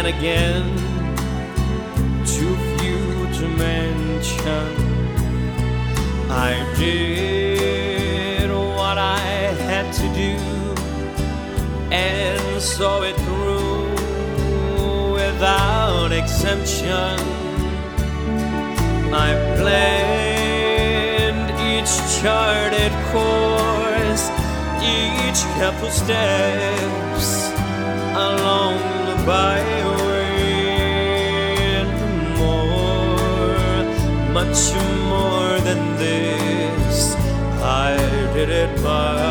again, too few to mention. I did what I had to do and saw it through without exemption. I planned each charted course, each careful steps along the byway, and more, much more than this, I did it my